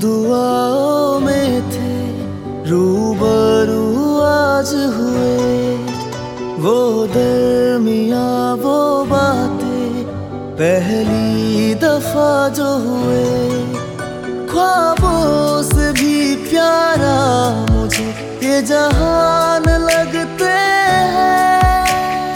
दुआओं में थे, रूबरू आज हुए। वो दरमिया वो बातें पहली दफा जो हुए। ख्वाबों से भी प्यारा मुझे ये जहान लगते हैं।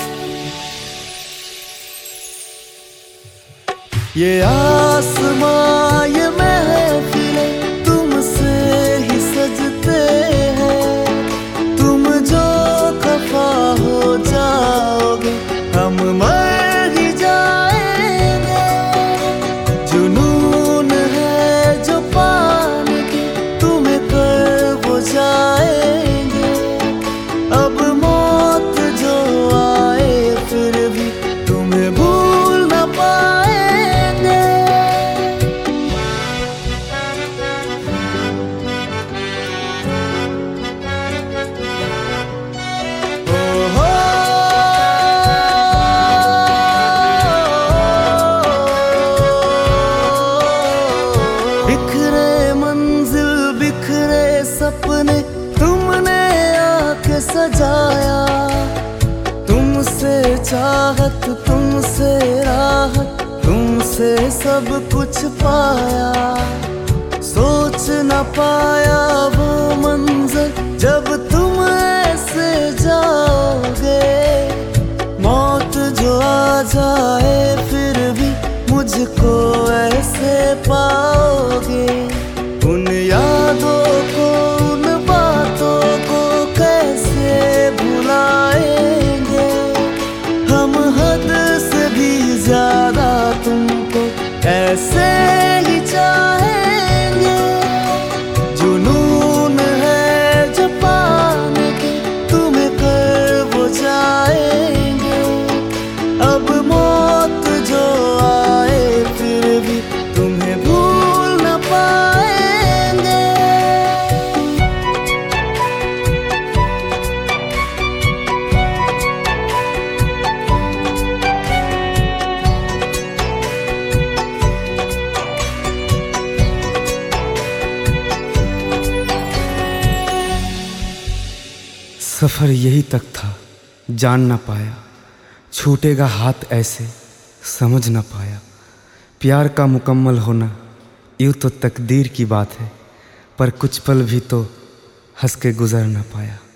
ये आसमां ये महफिलें तुमसे ही सजते हैं। तुम जो खफा हो जाओगे हम मर ही जाएंगे। जुनून है जो पाने की तुम्हें कर वो जाएंगे। अब मौत जो आए फिर भी तुम्हें भूल न पाएंगे। बिखरे मंजिल बिखरे सपने तुमने आके सजाया। तुमसे चाहत तुमसे राहत तुमसे सब कुछ पाया। सोच न पाया वो मंजर जब तुम ऐसे जाओगे। मौत जो आ जाए फिर भी मुझको ऐसे पाओगे। उन यादों को उन बातों को कैसे भुलाएंगे। हम हद से भी ज्यादा तुमको ऐसे ही चाहेंगे। जुनून है जो पाने की तुम्हें कर वो जाएंगे। अब मौत जो आए फिर भी तुम्हें भूल न पाएंगे। सफर यही तक था, जान ना पाया। छूटेगा हाथ ऐसे समझ ना पाया। प्यार का मुकम्मल होना यूँ तो तकदीर की बात है, पर कुछ पल भी तो हंस के गुजर ना पाया।